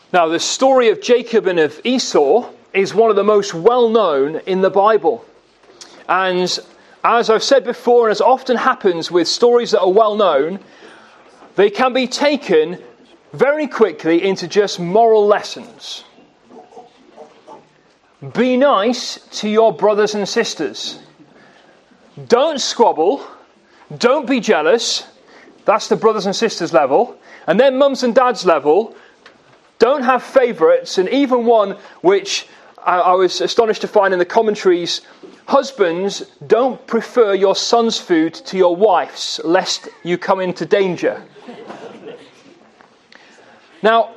Now, the story of Jacob and of Esau is one of the most well-known in the Bible. And as I've said before, and as often happens with stories that are well-known, they can be taken very quickly into just moral lessons. Be nice to your brothers and sisters. Don't squabble. Don't be jealous. That's the brothers and sisters level. And then mums and dads level. Don't have favourites. And even one which I was astonished to find in the commentaries, husbands, don't prefer your son's food to your wife's, lest you come into danger. Now,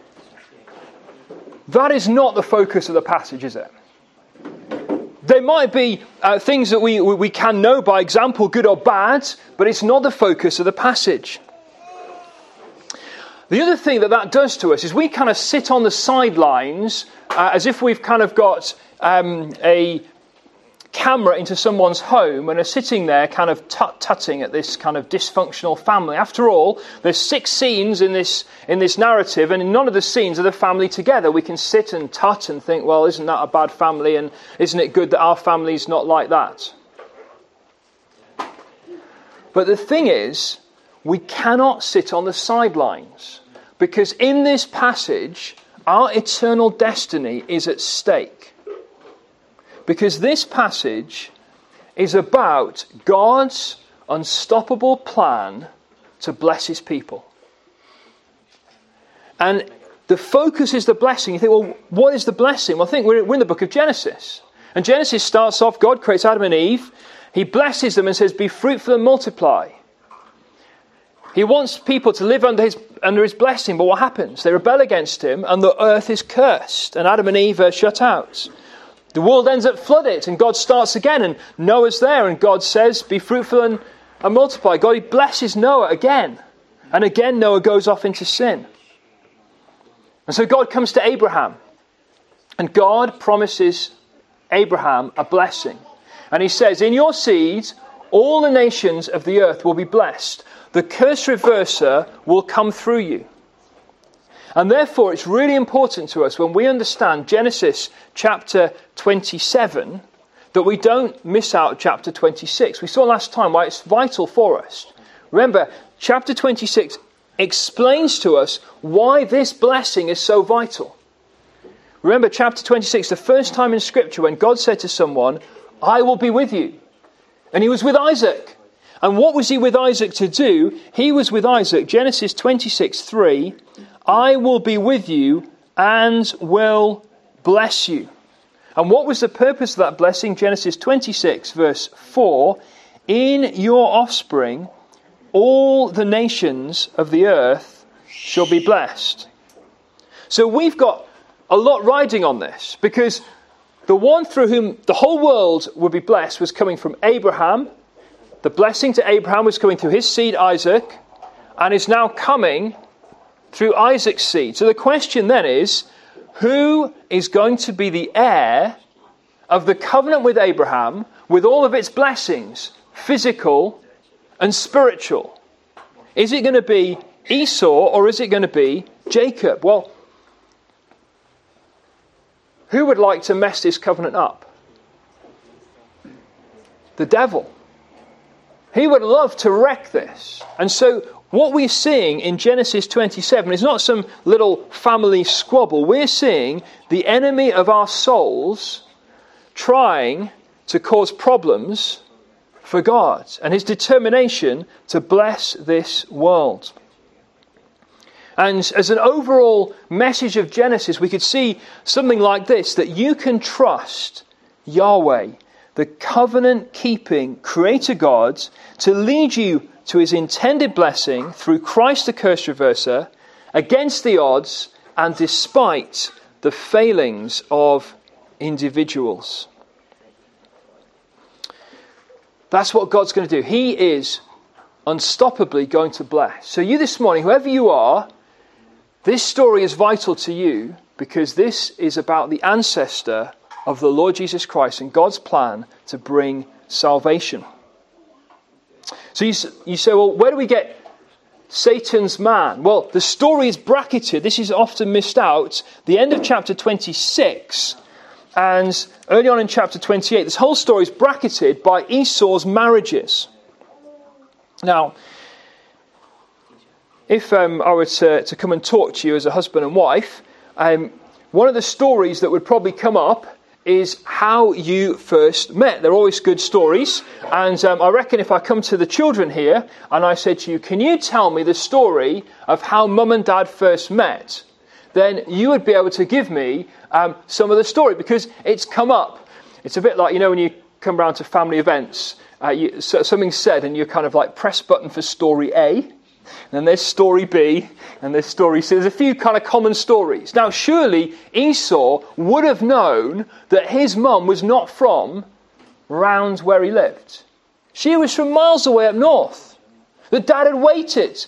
that is not the focus of the passage, is it? There might be things that we can know by example, good or bad, but it's not the focus of the passage. The other thing that does to us is we kind of sit on the sidelines as if we've kind of got a camera into someone's home and are sitting there kind of tut-tutting at this kind of dysfunctional family. After all, there's 6 scenes in this narrative, and in none of the scenes are the family together. We can sit and tut and think, well, isn't that a bad family, and isn't it good that our family's not like that? But the thing is, we cannot sit on the sidelines, because in this passage, our eternal destiny is at stake. Because this passage is about God's unstoppable plan to bless his people. And the focus is the blessing. You think, well, what is the blessing? Well, I think we're in the book of Genesis. And Genesis starts off, God creates Adam and Eve. He blesses them and says, be fruitful and multiply. He wants people to live under his blessing. But what happens? They rebel against him and the earth is cursed. And Adam and Eve are shut out. The world ends up flooded and God starts again and Noah's there and God says, be fruitful and multiply. God, he blesses Noah again. And again Noah goes off into sin. And so God comes to Abraham. And God promises Abraham a blessing. And he says, in your seed, all the nations of the earth will be blessed. The curse reverser will come through you. And therefore, it's really important to us when we understand Genesis chapter 27 that we don't miss out chapter 26. We saw last time why it's vital for us. Remember, chapter 26 explains to us why this blessing is so vital. Remember, chapter 26, the first time in Scripture when God said to someone, I will be with you. And he was with Isaac. And what was he with Isaac to do? He was with Isaac, Genesis 26:3, I will be with you and will bless you. And what was the purpose of that blessing? Genesis 26 verse 4. In your offspring, all the nations of the earth shall be blessed. So we've got a lot riding on this, because the one through whom the whole world would be blessed was coming from Abraham. The blessing to Abraham was coming through his seed Isaac, and is now coming through Isaac's seed. So the question then is, who is going to be the heir of the covenant with Abraham with all of its blessings, physical and spiritual? Is it going to be Esau or is it going to be Jacob? Well, who would like to mess this covenant up? The devil. He would love to wreck this. And so what we're seeing in Genesis 27 is not some little family squabble. We're seeing the enemy of our souls trying to cause problems for God and his determination to bless this world. And as an overall message of Genesis, we could see something like this, that you can trust Yahweh, the covenant-keeping Creator God, to lead you to his intended blessing through Christ the curse reverser, against the odds and despite the failings of individuals. That's what God's going to do. He is unstoppably going to bless. So you this morning, whoever you are, this story is vital to you because this is about the ancestor of the Lord Jesus Christ and God's plan to bring salvation. So you say, well, where do we get Satan's man? Well, the story is bracketed. This is often missed out. The end of chapter 26 and early on in chapter 28, this whole story is bracketed by Esau's marriages. Now, if I were to come and talk to you as a husband and wife, one of the stories that would probably come up is how you first met. They're always good stories. And I reckon if I come to the children here and I said to you, can you tell me the story of how mum and dad first met? Then you would be able to give me some of the story, because it's come up. It's a bit like, when you come round to family events, something's said and you kind of like press button for story A. And then there's story B, and there's story C. There's a few kind of common stories. Now, surely Esau would have known that his mum was not from round where he lived. She was from miles away up north. That dad had waited.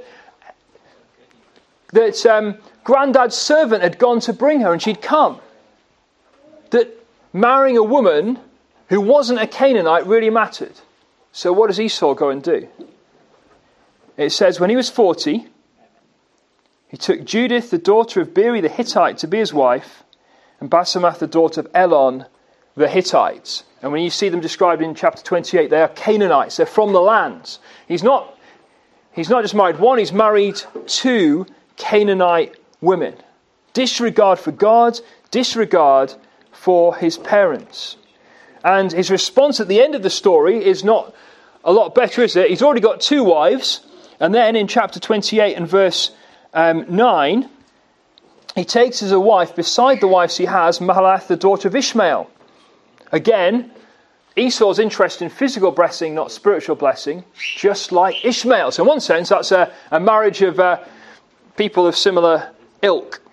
That granddad's servant had gone to bring her and she'd come. That marrying a woman who wasn't a Canaanite really mattered. So what does Esau go and do? It says, when he was 40, he took Judith, the daughter of Beeri the Hittite, to be his wife, and Basemath, the daughter of Elon the Hittite. And when you see them described in chapter 28, they are Canaanites. They're from the land. He's not just married one, he's married 2 Canaanite women. Disregard for God, disregard for his parents. And his response at the end of the story is not a lot better, is it? He's already got 2 wives. And then in chapter 28 and verse 9, he takes as a wife, beside the wives he has, Mahalath, the daughter of Ishmael. Again, Esau's interested in physical blessing, not spiritual blessing, just like Ishmael. So in one sense, that's a marriage of people of similar ilk.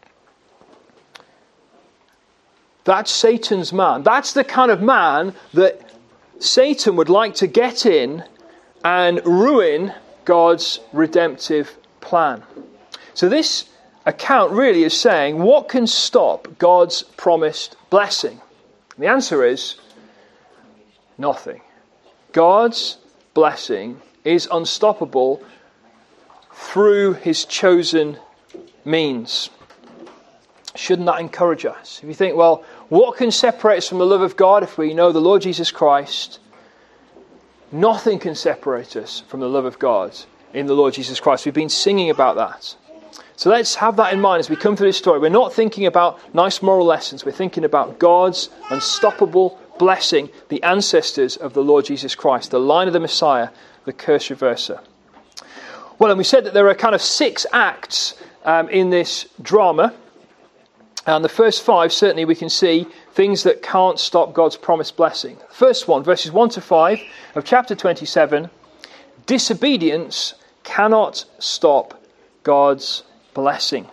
That's Satan's man. That's the kind of man that Satan would like to get in and ruin God's redemptive plan. So this account really is saying, what can stop God's promised blessing? And the answer is nothing. God's blessing is unstoppable through his chosen means. Shouldn't that encourage us? If you think, well, what can separate us from the love of God if we know the Lord Jesus Christ? Nothing can separate us from the love of God in the Lord Jesus Christ. We've been singing about that. So let's have that in mind as we come through this story. We're not thinking about nice moral lessons. We're thinking about God's unstoppable blessing, the ancestors of the Lord Jesus Christ, the line of the Messiah, the curse reverser. Well, and we said that there are kind of 6 acts in this drama. And the first 5, certainly we can see things that can't stop God's promised blessing. The first one, verses 1 to 5 of chapter 27, disobedience cannot stop God's blessing.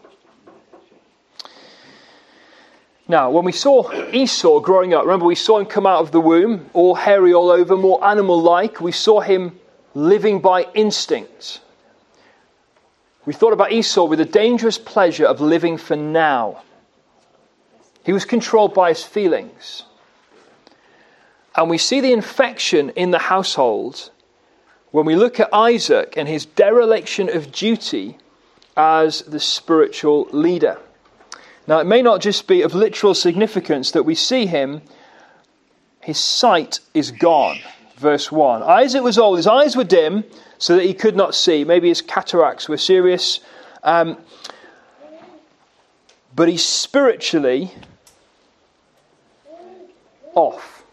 Now, when we saw Esau growing up, remember we saw him come out of the womb, all hairy all over, more animal-like. We saw him living by instinct. We thought about Esau with the dangerous pleasure of living for now. He was controlled by his feelings. And we see the infection in the household when we look at Isaac and his dereliction of duty as the spiritual leader. Now, it may not just be of literal significance that we see him. His sight is gone. Verse 1. Isaac was old, his eyes were dim, so that he could not see. Maybe his cataracts were serious. But he's spiritually off.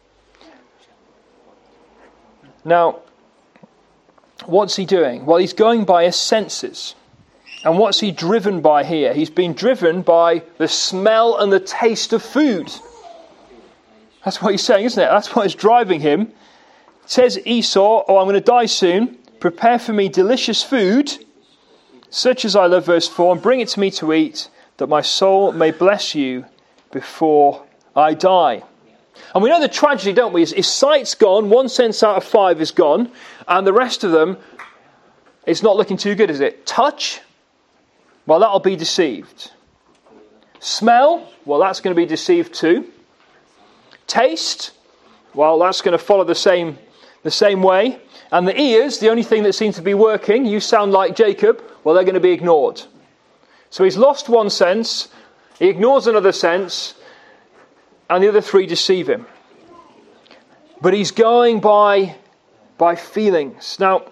Now, what's he doing? Well, he's going by his senses. And what's he driven by here? He's been driven by the smell and the taste of food. That's what he's saying, isn't it? That's what is driving him. It says Esau, I'm going to die soon. Prepare for me delicious food, such as I love, verse 4, and bring it to me to eat, that my soul may bless you before I die. And we know the tragedy, don't we? His sight's gone, 1 sense out of 5 is gone, and the rest of them, it's not looking too good, is it? Touch? Well, that'll be deceived. Smell? Well, that's going to be deceived too. Taste? Well, that's going to follow the same the same way. And the ears, the only thing that seems to be working, you sound like Jacob, well, they're going to be ignored. So he's lost one sense, he ignores another sense, and the other three deceive him. But he's going by feelings. Now,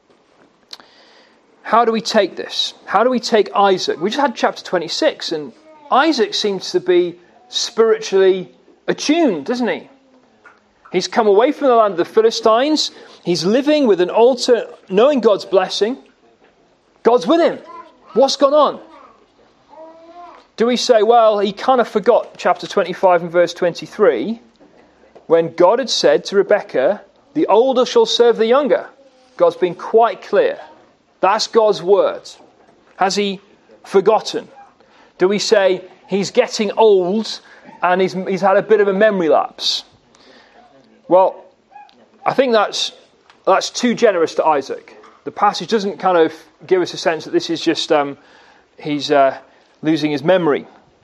how do we take this? How do we take Isaac? We just had chapter 26, and Isaac seems to be spiritually attuned, doesn't he? He's come away from the land of the Philistines. He's living with an altar, knowing God's blessing. God's with him. What's gone on? Do we say, well, he kind of forgot chapter 25 and verse 23, when God had said to Rebekah, the older shall serve the younger. God's been quite clear. That's God's word. Has he forgotten? Do we say he's getting old and he's had a bit of a memory lapse? Well, I think that's too generous to Isaac. The passage doesn't kind of give us a sense that this is just he's losing his memory.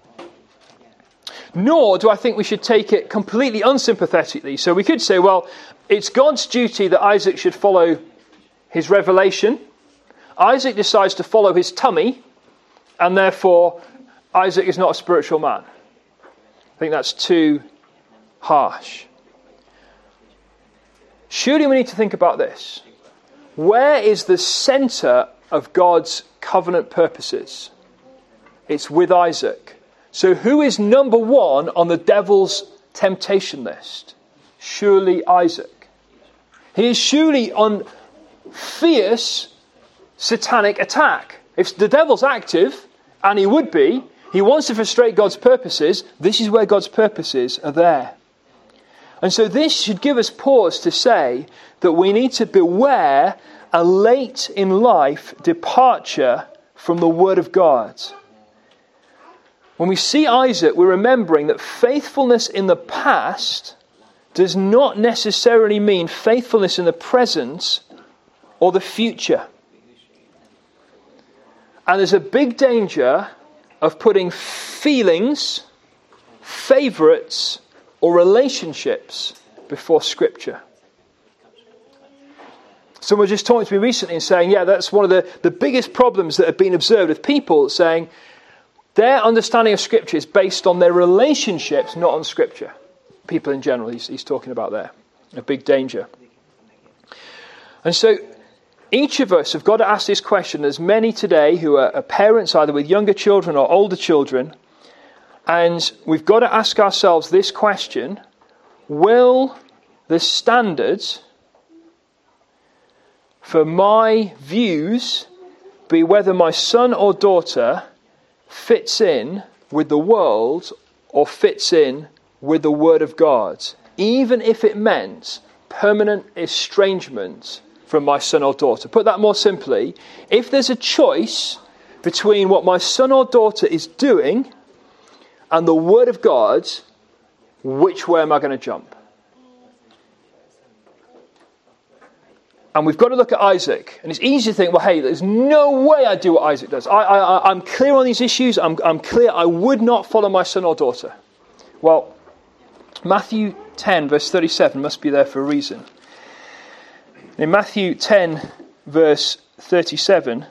Nor do I think we should take it completely unsympathetically. So we could say, well, it's God's duty that Isaac should follow his revelation. Isaac decides to follow his tummy, and therefore Isaac is not a spiritual man. I think that's too harsh. Surely we need to think about this. Where is the centre of God's covenant purposes? It's with Isaac. So who is number one on the devil's temptation list? Surely Isaac. He is surely on fierce satanic attack. If the devil's active, and he would be, he wants to frustrate God's purposes. This is where God's purposes are there. And so this should give us pause to say that we need to beware a late in life departure from the Word of God. When we see Isaac, we're remembering that faithfulness in the past does not necessarily mean faithfulness in the present or the future. And there's a big danger of putting feelings, favourites, or relationships before Scripture. Someone was just talking to me recently and saying, yeah, that's one of the biggest problems that have been observed with people saying their understanding of Scripture is based on their relationships, not on Scripture. People in general, he's talking about there. A big danger. And so each of us have got to ask this question. There's many today who are parents, either with younger children or older children. And we've got to ask ourselves this question. Will the standards for my views be whether my son or daughter fits in with the world or fits in with the Word of God, even if it meant permanent estrangement from my son or daughter? Put that more simply, if there's a choice between what my son or daughter is doing and the Word of God, which way am I going to jump? And we've got to look at Isaac. And it's easy to think, well, hey, there's no way I'd do what Isaac does. I'm clear on these issues. I'm clear I would not follow my son or daughter. Well, Matthew 10, verse 37 must be there for a reason. In Matthew 10, verse 37,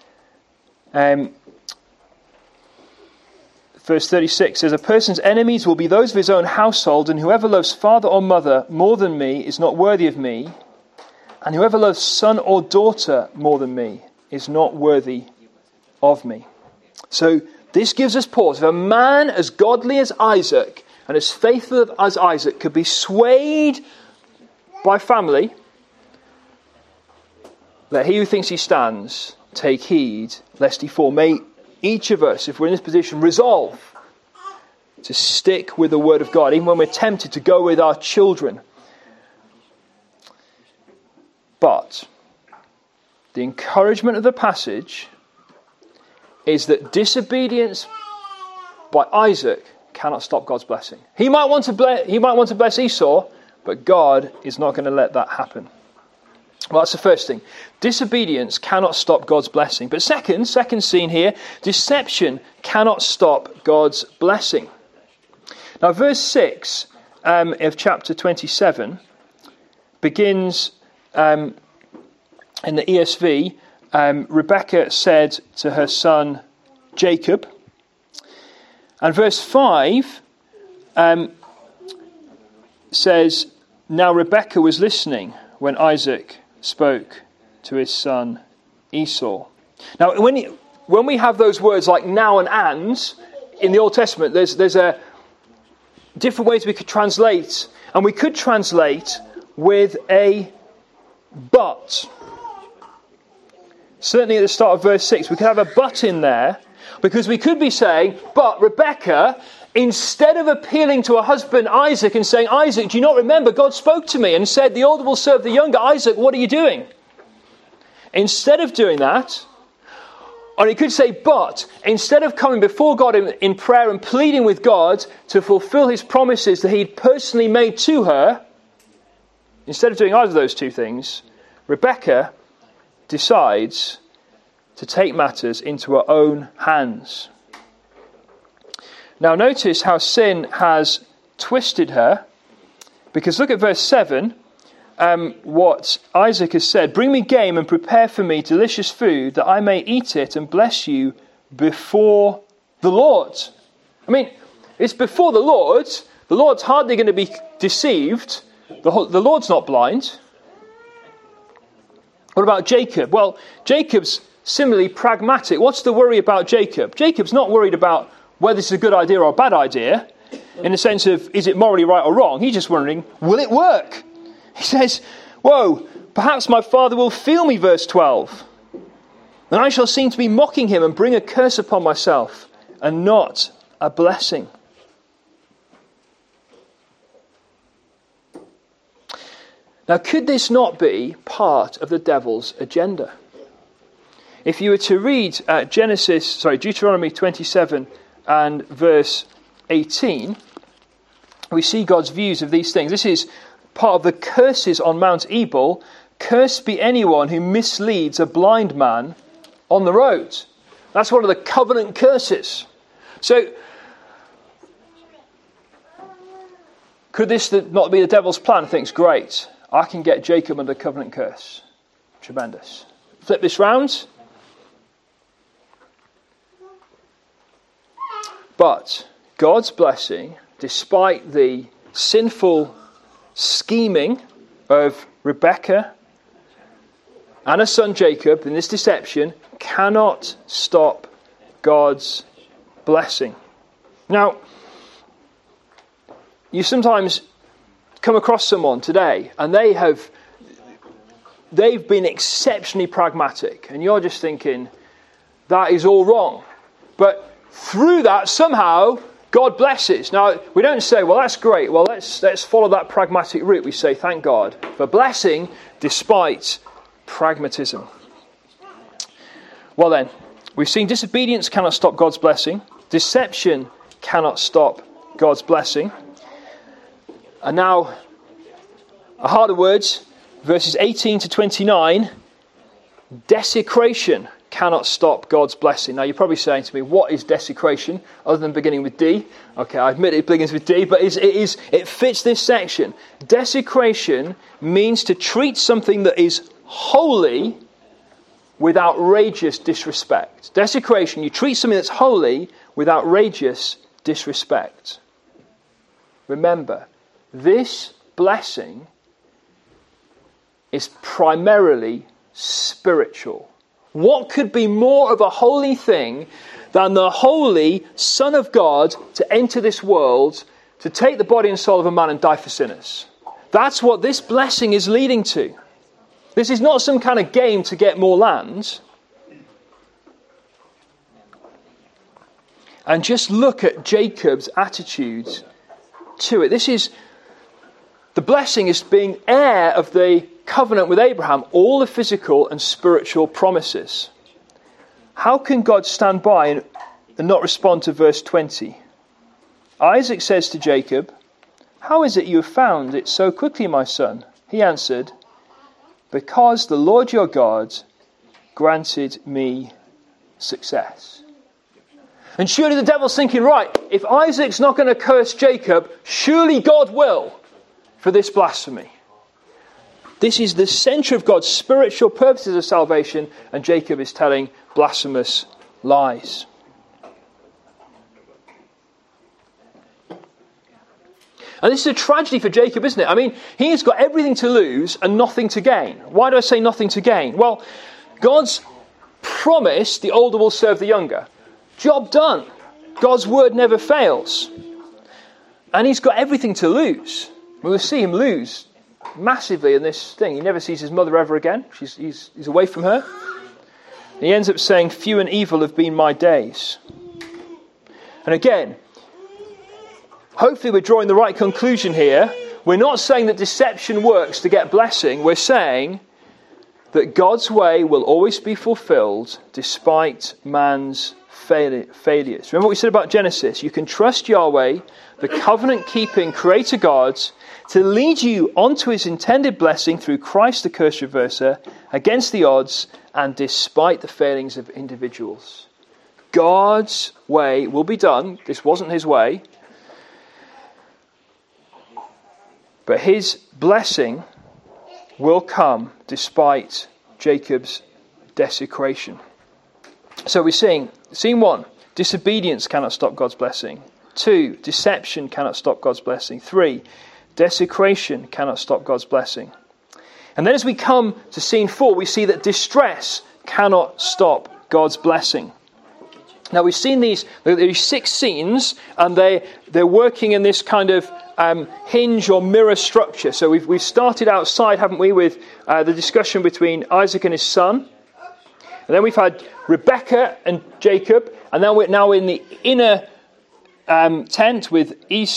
verse 36 says, a person's enemies will be those of his own household, and whoever loves father or mother more than me is not worthy of me. And whoever loves son or daughter more than me is not worthy of me. So this gives us pause. If a man as godly as Isaac and as faithful as Isaac could be swayed by family, let he who thinks he stands take heed lest he fall. May each of us, if we're in this position, resolve to stick with the Word of God, even when we're tempted to go with our children. But the encouragement of the passage is that disobedience by Isaac cannot stop God's blessing. He might want to bless Esau, but God is not going to let that happen. Well, that's the first thing. Disobedience cannot stop God's blessing. But second scene here, deception cannot stop God's blessing. Now, verse 6 of chapter 27 begins in the ESV, Rebekah said to her son Jacob. And verse 5 says, now Rebekah was listening when Isaac spoke to his son Esau. Now, when we have those words like now and in the Old Testament, there's a different ways we could translate. And we could translate with a but. Certainly at the start of verse 6, we could have a but in there, because we could be saying, but Rebekah, instead of appealing to her husband Isaac and saying, Isaac, do you not remember God spoke to me and said, the older will serve the younger. Isaac, what are you doing? Instead of doing that, or he could say, but instead of coming before God in prayer and pleading with God to fulfill his promises that he'd personally made to her, instead of doing either of those two things, Rebekah decides to take matters into her own hands. Now notice how sin has twisted her, because look at verse 7, what Isaac has said. Bring me game and prepare for me delicious food that I may eat it and bless you before the Lord. I mean, it's before the Lord. The Lord's hardly going to be deceived. The Lord's not blind. What about Jacob? Well, Jacob's similarly pragmatic. What's the worry about Jacob? Jacob's not worried about whether this is a good idea or a bad idea, in the sense of, is it morally right or wrong? He's just wondering, will it work? He says, whoa, perhaps my father will feel me, verse 12. And I shall seem to be mocking him and bring a curse upon myself and not a blessing. Now, could this not be part of the devil's agenda? If you were to read Deuteronomy 27 and verse 18, we see God's views of these things. This is part of the curses on Mount Ebal. Cursed be anyone who misleads a blind man on the road. That's one of the covenant curses. So, could this not be the devil's plan? Thinks, great, I can get Jacob under covenant curse. Tremendous. Flip this round. But God's blessing, despite the sinful scheming of Rebekah and her son Jacob in this deception, cannot stop God's blessing. Now, you sometimes come across someone today and they've been exceptionally pragmatic, and you're just thinking, that is all wrong. But through that, somehow, God blesses. Now, we don't say, well, that's great. Well, let's follow that pragmatic route. We say, thank God for blessing despite pragmatism. Well then, we've seen disobedience cannot stop God's blessing. Deception cannot stop God's blessing. And now, a harder words, verses 18 to 29, desecration cannot stop God's blessing. Now, you're probably saying to me, what is desecration, other than beginning with D? Okay, I admit it begins with D, but it fits this section. Desecration means to treat something that is holy with outrageous disrespect. Desecration, you treat something that's holy with outrageous disrespect. Remember, this blessing is primarily spiritual. What could be more of a holy thing than the holy Son of God to enter this world, to take the body and soul of a man and die for sinners? That's what this blessing is leading to. This is not some kind of game to get more land. And just look at Jacob's attitude to it. The blessing is being heir of the covenant with Abraham, all the physical and spiritual promises. How can God stand by and not respond to verse 20? Isaac says to Jacob, "How is it you have found it so quickly, my son?" He answered, "Because the Lord your God granted me success." And surely the devil's thinking, right, if Isaac's not going to curse Jacob, surely God will for this blasphemy. This is the centre of God's spiritual purposes of salvation, and Jacob is telling blasphemous lies. And this is a tragedy for Jacob, isn't it? I mean, he's got everything to lose and nothing to gain. Why do I say nothing to gain? Well, God's promised the older will serve the younger. Job done. God's word never fails. And he's got everything to lose. We'll see him lose massively in this thing. He never sees his mother ever again. He's away from her. He ends up saying, few and evil have been my days. And again, hopefully we're drawing the right conclusion here. We're not saying that deception works to get blessing. We're saying that God's way will always be fulfilled despite man's failures. Remember what we said about Genesis? You can trust Yahweh, the covenant-keeping Creator God, to lead you onto his intended blessing through Christ the curse reverser, against the odds and despite the failings of individuals. God's way will be done. This wasn't his way. But his blessing will come despite Jacob's desecration. So we're seeing, scene 1, disobedience cannot stop God's blessing. 2, deception cannot stop God's blessing. 3, desecration cannot stop God's blessing. And then as we come to scene 4, we see that distress cannot stop God's blessing. Now we've seen these 6 scenes, and they're working in this kind of hinge or mirror structure. So we've started outside, haven't we, with the discussion between Isaac and his son. And then we've had Rebekah and Jacob, and now we're in the inner tent with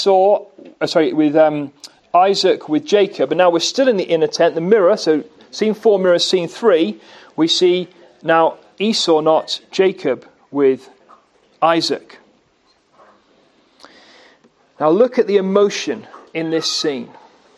Isaac with Jacob, and now we're still in the inner tent, the mirror. So scene 4 mirrors scene 3. We see now Esau, not Jacob, with Isaac. Now look at the emotion in this scene.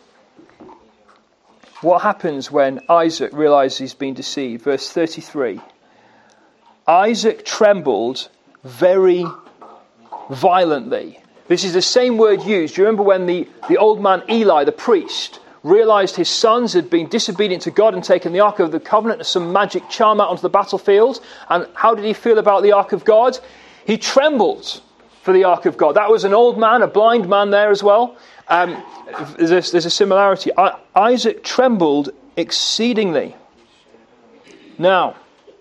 What happens when Isaac realizes he's been deceived? Verse 33. Isaac trembled very violently. This is the same word used. Do you remember when the old man Eli, the priest, realized his sons had been disobedient to God and taken the Ark of the Covenant as some magic charm out onto the battlefield? And how did he feel about the Ark of God? He trembled for the Ark of God. That was an old man, a blind man there as well. There's a similarity. Isaac trembled exceedingly. Now,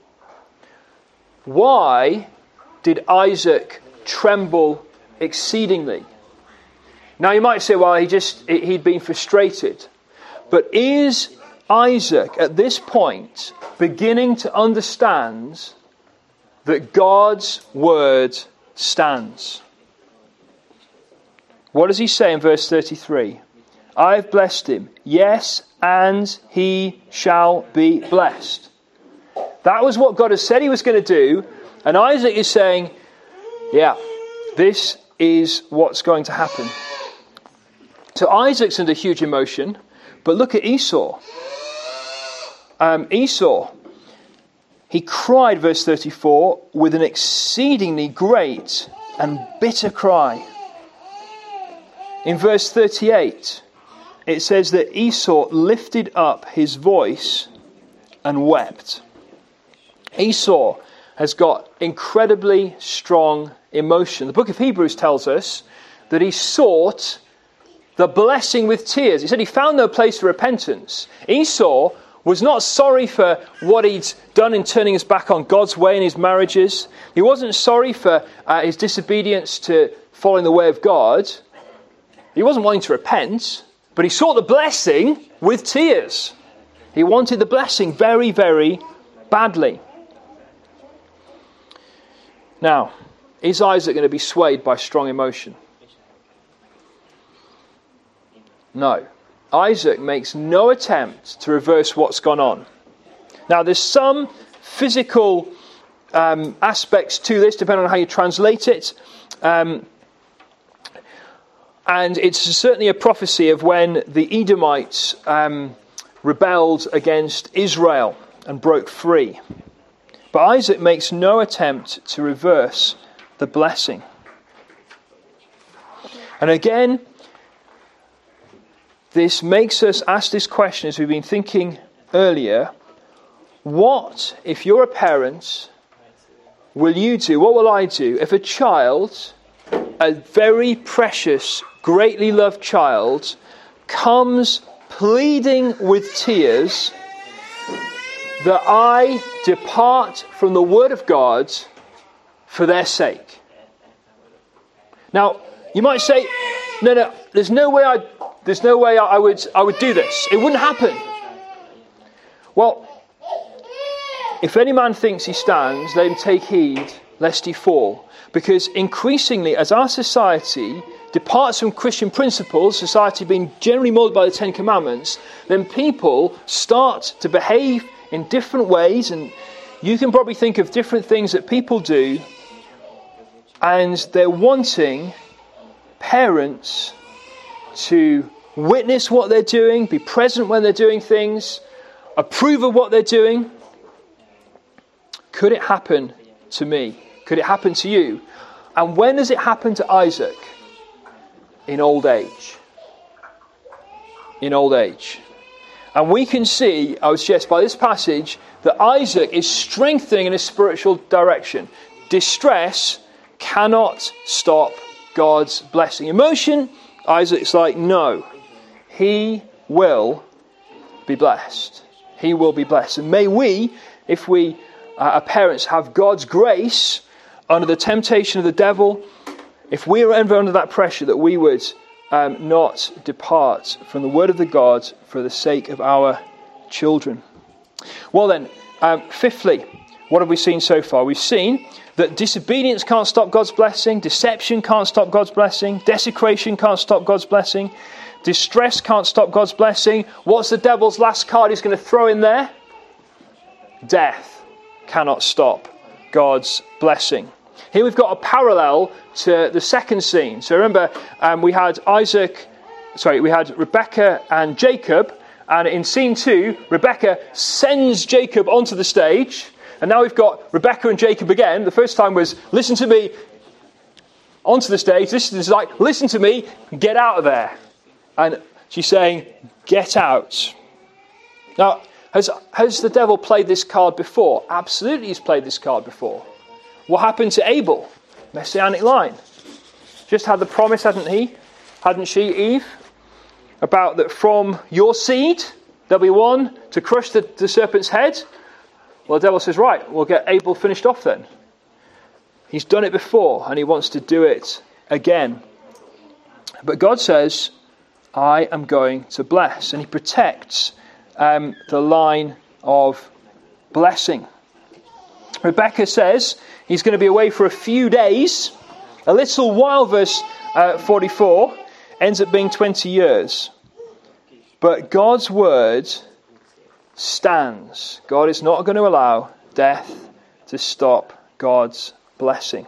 why did Isaac tremble exceedingly? Now you might say, well, he'd been frustrated. But is Isaac at this point beginning to understand that God's word stands? What does he say in verse 33? I have blessed him, yes, and he shall be blessed. That was what God has said he was going to do, and Isaac is saying, yeah, this is what's going to happen. So Isaac's under huge emotion, but look at Esau. Esau, he cried, verse 34, with an exceedingly great and bitter cry. In verse 38, it says that Esau lifted up his voice and wept. Esau has got incredibly strong emotion. The book of Hebrews tells us that he sought the blessing with tears. He said he found no place for repentance. Esau was not sorry for what he'd done in turning his back on God's way in his marriages. He wasn't sorry for his disobedience to following the way of God. He wasn't wanting to repent, but he sought the blessing with tears. He wanted the blessing very, very badly. Now, is Isaac going to be swayed by strong emotion? No. Isaac makes no attempt to reverse what's gone on. Now, there's some physical aspects to this, depending on how you translate it. And it's certainly a prophecy of when the Edomites rebelled against Israel and broke free. But Isaac makes no attempt to reverse the blessing. And again, this makes us ask this question, as we've been thinking earlier. What, if you're a parent, will you do? What will I do if a child, a very precious, greatly loved child, comes pleading with tears that I depart from the Word of God for their sake? Now, you might say, no, there's no way I would do this. It wouldn't happen. Well, if any man thinks he stands, let him take heed lest he fall. Because increasingly, as our society departs from Christian principles, society being generally molded by the Ten Commandments, then people start to behave in different ways, and you can probably think of different things that people do, and they're wanting parents to witness what they're doing, be present when they're doing things, approve of what they're doing. Could it happen to me? Could it happen to you? And when does it happen to Isaac? In old age. In old age. And we can see, I would suggest by this passage, that Isaac is strengthening in a spiritual direction. Distress cannot stop God's blessing. Emotion, Isaac's like, no. He will be blessed. He will be blessed. And may we, if we are parents, have God's grace under the temptation of the devil. If we are ever under that pressure, that we would not depart from the word of the God for the sake of our children. Well then, fifthly, what have we seen so far? We've seen that disobedience can't stop God's blessing, deception can't stop God's blessing, desecration can't stop God's blessing, distress can't stop God's blessing. What's the devil's last card he's going to throw in there? Death cannot stop God's blessing. Here we've got a parallel to the second scene. So remember, we had Rebekah and Jacob, and in scene 2, Rebekah sends Jacob onto the stage, and now we've got Rebekah and Jacob again. The first time was, listen to me, onto the stage. This is like, listen to me, get out of there. And she's saying, get out. Now, has the devil played this card before? Absolutely he's played this card before. What happened to Abel? Messianic line. Just had the promise, hadn't he? Hadn't she, Eve? About that from your seed, there'll be one to crush the serpent's head. Well, the devil says, right, we'll get Abel finished off then. He's done it before, and he wants to do it again. But God says, I am going to bless. And he protects the line of blessing. Rebekah says he's going to be away for a few days. A little while, verse 44, ends up being 20 years. But God's word stands. God is not going to allow death to stop God's blessing.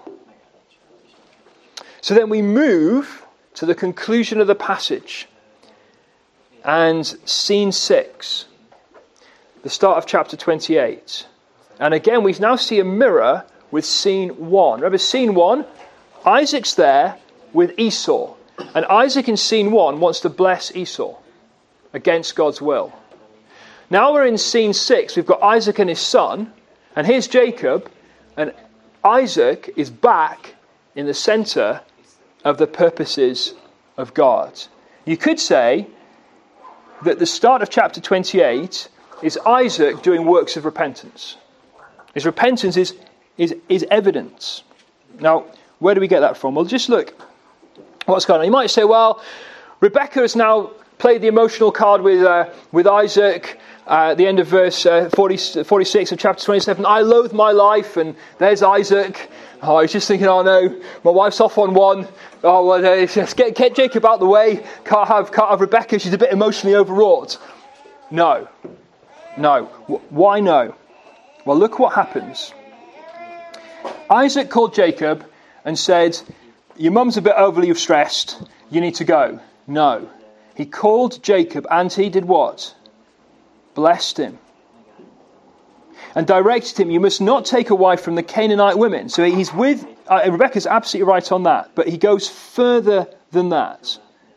So then we move to the conclusion of the passage. And scene 6, the start of chapter 28. And again, we now see a mirror with scene 1. Remember, scene 1, Isaac's there with Esau. And Isaac in scene 1 wants to bless Esau against God's will. Now we're in scene 6. We've got Isaac and his son. And here's Jacob. And Isaac is back in the center of the purposes of God. You could say that the start of chapter 28 is Isaac doing works of repentance. His repentance is evidence. Now, where do we get that from? Well, just look what's going on. You might say, well, Rebekah has now played the emotional card with Isaac. At the end of verse 46 of chapter 27, I loathe my life, and there's Isaac. Oh, he's just thinking, oh no, my wife's off on one. Oh, well, just get Jacob out the way. Can't have Rebekah. She's a bit emotionally overwrought. No. Why no? Well, look what happens. Isaac called Jacob and said, your mum's a bit overly stressed. You need to go. No. He called Jacob and he did what? Blessed him. And directed him, you must not take a wife from the Canaanite women. So he's with, Rebekah's absolutely right on that. But he goes further than that.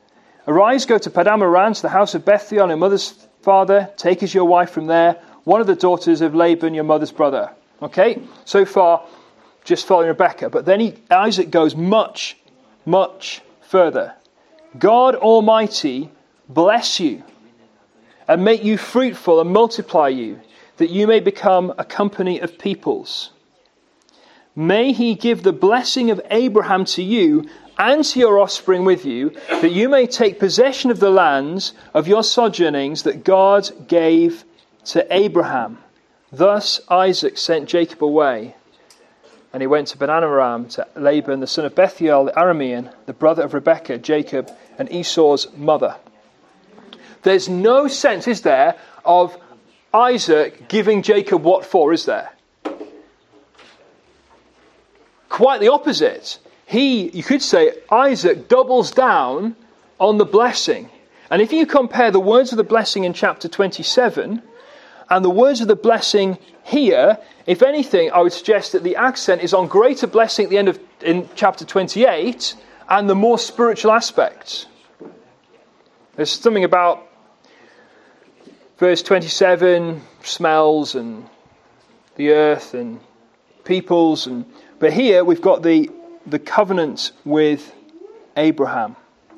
Arise, go to Paddan Aram, to the house of Bethuel, your mother's father. Take as your wife from there one of the daughters of Laban, your mother's brother. Okay, so far, just following Rebekah. But then Isaac goes much, much further. God Almighty bless you and make you fruitful and multiply you, that you may become a company of peoples. May he give the blessing of Abraham to you and to your offspring with you, that you may take possession of the lands of your sojournings that God gave to Abraham. Thus Isaac sent Jacob away, and he went to Paddan Aram to Laban, the son of Bethuel the Aramean, the brother of Rebekah, Jacob, and Esau's mother. There's no sense, is there, of Isaac giving Jacob what for, is there? Quite the opposite. You could say, Isaac doubles down on the blessing. And if you compare the words of the blessing in chapter 27 and the words of the blessing here, if anything, I would suggest that the accent is on greater blessing at the end in chapter 28 and the more spiritual aspects. There's something about verse 27, smells and the earth and peoples, but here we've got the covenant with Abraham.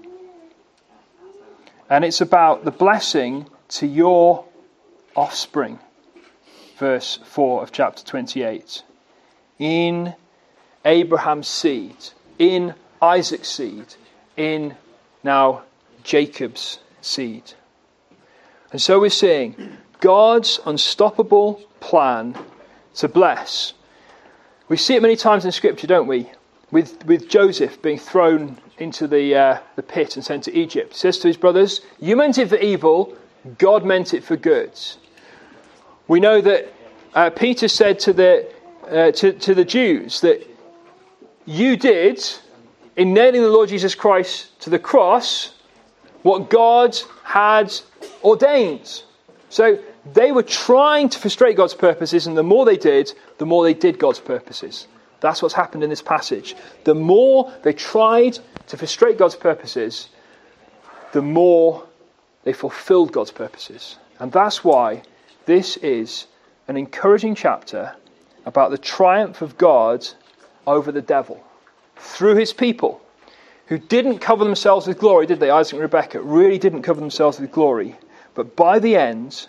And it's about the blessing to your offspring. Verse 4 of chapter 28. In Abraham's seed, in Isaac's seed, in now Jacob's seed. And so we're seeing God's unstoppable plan to bless. We see it many times in Scripture, don't we? With Joseph being thrown into the pit and sent to Egypt. He says to his brothers, you meant it for evil, God meant it for good. We know that Peter said to the Jews that you did, in nailing the Lord Jesus Christ to the cross, what God had ordained. So they were trying to frustrate God's purposes, and the more they did God's purposes. That's what's happened in this passage. The more they tried to frustrate God's purposes, the more they fulfilled God's purposes. And that's why this is an encouraging chapter about the triumph of God over the devil through his people, who didn't cover themselves with glory, did they? Isaac and Rebekah really didn't cover themselves with glory. But by the end,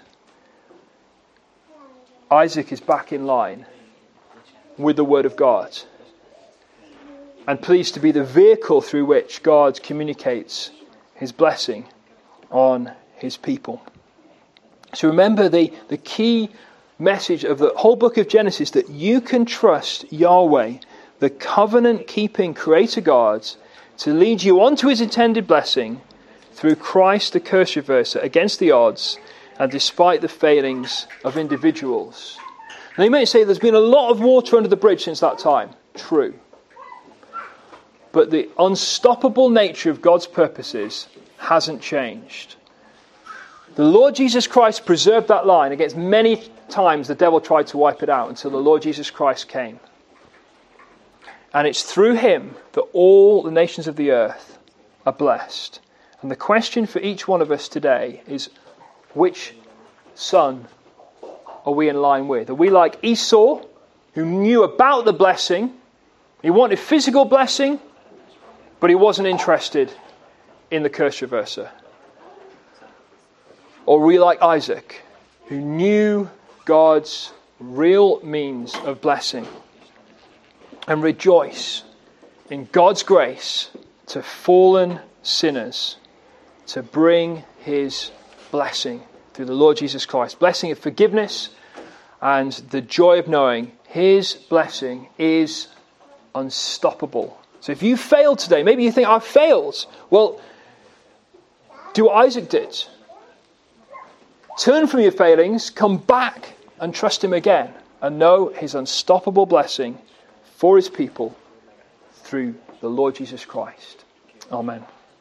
Isaac is back in line with the word of God, and pleased to be the vehicle through which God communicates his blessing on his people. So remember the key message of the whole book of Genesis, that you can trust Yahweh, the covenant-keeping Creator God, to lead you on to his intended blessing through Christ the curse reverser, against the odds and despite the failings of individuals. Now you may say there's been a lot of water under the bridge since that time. True. But the unstoppable nature of God's purposes hasn't changed. The Lord Jesus Christ preserved that line against many times the devil tried to wipe it out, until the Lord Jesus Christ came. And it's through him that all the nations of the earth are blessed. And the question for each one of us today is, which son are we in line with? Are we like Esau, who knew about the blessing? He wanted physical blessing, but he wasn't interested in the curse reverser. Or are we like Isaac, who knew God's real means of blessing and rejoice in God's grace to fallen sinners to bring his blessing through the Lord Jesus Christ? Blessing of forgiveness and the joy of knowing his blessing is unstoppable. So if you failed today, maybe you think, I've failed. Well, do what Isaac did. Turn from your failings, come back and trust him again, and know his unstoppable blessing for his people through the Lord Jesus Christ. Amen.